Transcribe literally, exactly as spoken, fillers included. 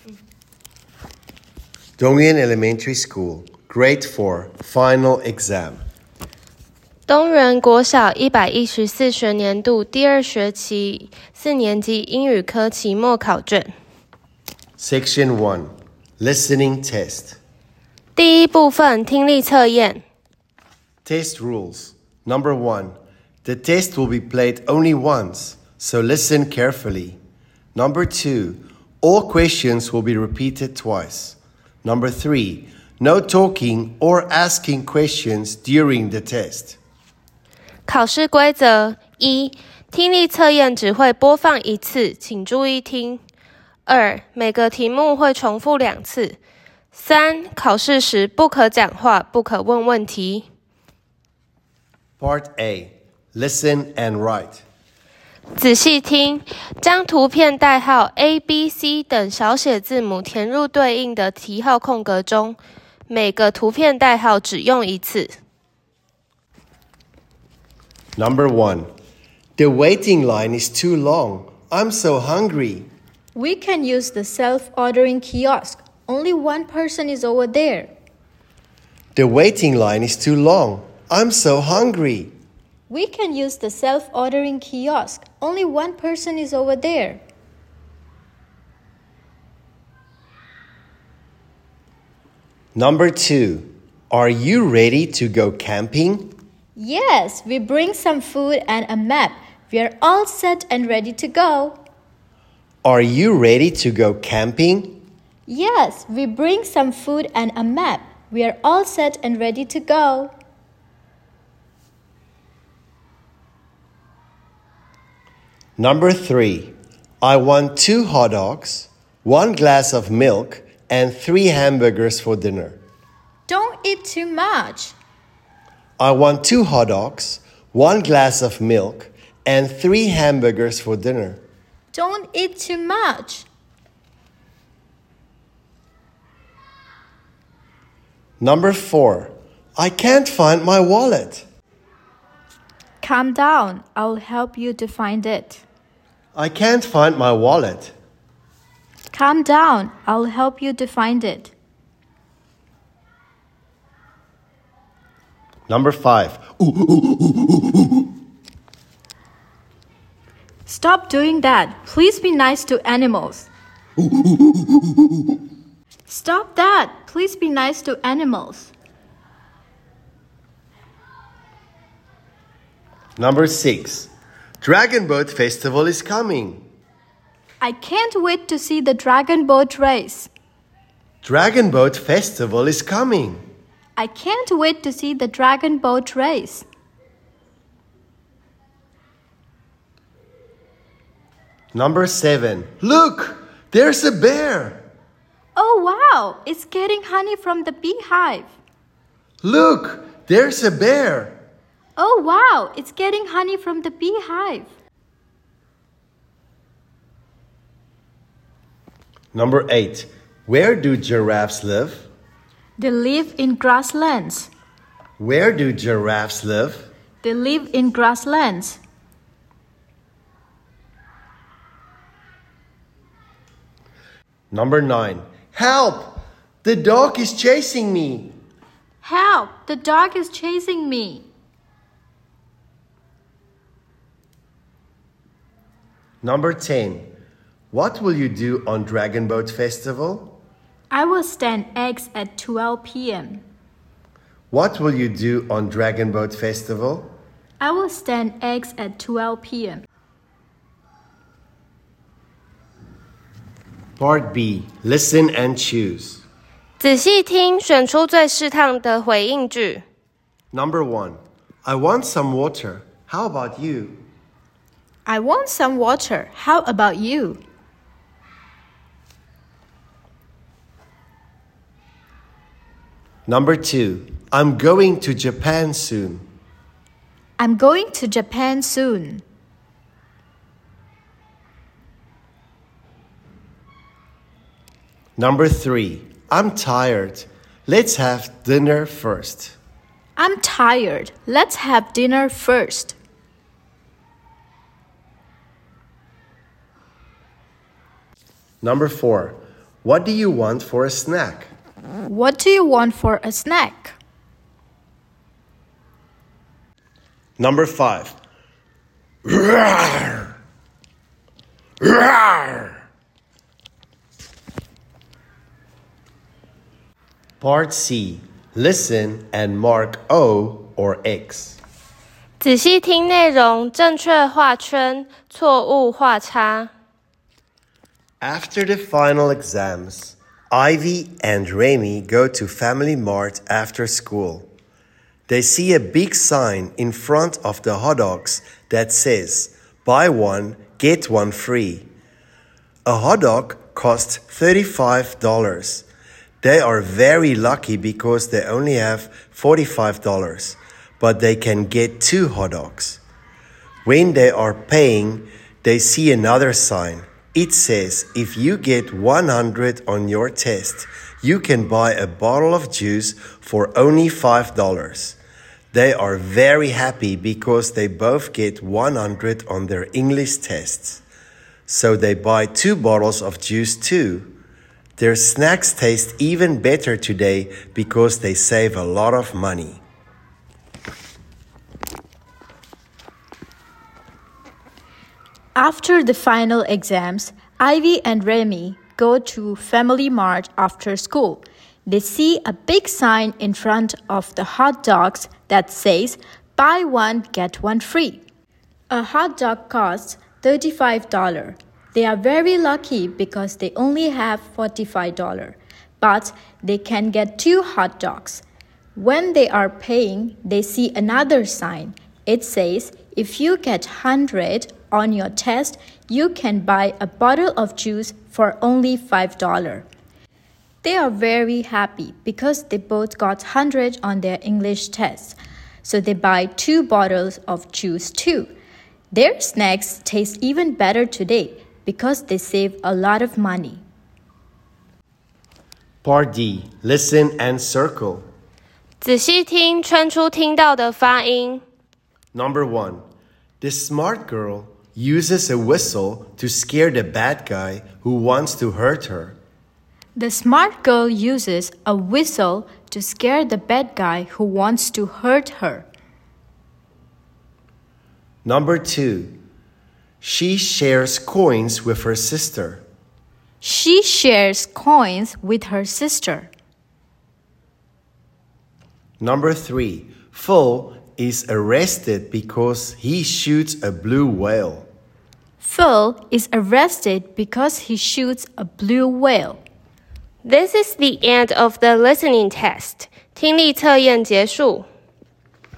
Dongyan Elementary School, Grade four, Final Exam. 东园国小一百一十四学年度第二学期四年级英语科期末考卷。 Section one, Listening Test. 第一部分听力测验。 Test rules. Number one, the test will be played only once, so listen carefully. Number two, all questions will be repeated twice. Number three, no talking or asking questions during the test. 考试规则：一、听力测验只会播放一次，请注意听。二、每个题目会重复两次。三、考试时不可讲话，不可问问题。 Part A, Listen and Write. 仔细听，将图片代号 A、B、C 等小写字母填入对应的题号空格中，每个图片代号只用一次。 Number one, the waiting line is too long. I'm so hungry. We can use the self-ordering kiosk. Only one person is over there. The waiting line is too long. I'm so hungry. We can use the self-ordering kiosk. Only one person is over there. Number two, are you ready to go camping? Yes, we bring some food and a map. We are all set and ready to go. Are you ready to go camping? Yes, we bring some food and a map. We are all set and ready to go. Number three, I want two hot dogs, one glass of milk, and three hamburgers for dinner. Don't eat too much. I want two hot dogs, one glass of milk, and three hamburgers for dinner. Don't eat too much. Number four, I can't find my wallet. Calm down. I'll help you to find it. I can't find my wallet. Calm down. I'll help you to find it. Number five. Ooh, ooh, ooh, ooh, ooh. Stop doing that. Please be nice to animals. Stop that. Please be nice to animals. Number six. Dragon Boat Festival is coming. I can't wait to see the dragon boat race. Dragon Boat Festival is coming. I can't wait to see the dragon boat race. Number seven. Look, there's a bear. Oh wow, it's getting honey from the beehive. Look, there's a bear. Oh wow, it's getting honey from the beehive. Number eight. Where do giraffes live? They live in grasslands. Where do giraffes live? They live in grasslands. Number nine. Help! The dog is chasing me. Help! The dog is chasing me. Number ten. What will you do on Dragon Boat Festival? I will stand eggs at twelve p.m. What will you do on Dragon Boat Festival? I will stand eggs at twelve p.m. Part B. Listen and choose. 仔细听，选出最适当的回应句。 Number one. I want some water. How about you? I want some water. How about you? Number two. I'm going to Japan soon. I'm going to Japan soon. Number three. I'm tired. Let's have dinner first. I'm tired. Let's have dinner first. Number four. What do you want for a snack? What do you want for a snack? Number five. Roar. Roar. Part C. Listen and mark O or X. 仔细听内容，正确画圈，错误画叉。 After the final exams, Ivy and Remy go to Family Mart after school. They see a big sign in front of the hot dogs that says, buy one, get one free. A hot dog costs thirty-five dollars. They are very lucky because they only have forty-five dollars, but they can get two hot dogs. When they are paying, they see another sign. It says, if you get one hundred on your test, you can buy a bottle of juice for only five dollars. They are very happy because they both get one hundred on their English tests. So they buy two bottles of juice too. Their snacks taste even better today because they save a lot of money. After the final exams, Ivy and Remy go to Family Mart after school. They see a big sign in front of the hot dogs that says, buy one, get one free. A hot dog costs thirty-five dollars. They are very lucky because they only have forty-five dollars, but they can get two hot dogs. When they are paying, they see another sign. It says, if you get one hundred on your test, you can buy a bottle of juice for only five dollars. They are very happy because they both got one hundred on their English tests, so they buy two bottles of juice too. Their snacks taste even better today because they save a lot of money. Part D. Listen and circle. 仔细听，圈出听到的发音。 Number one. The smart girl uses a whistle to scare the bad guy who wants to hurt her. The smart girl uses a whistle to scare the bad guy who wants to hurt her. Number two. She shares coins with her sister. She shares coins with her sister. Number three. Phil is arrested because he shoots a blue whale. Phil is arrested because he shoots a blue whale. This is the end of the listening test. 听力测验结束。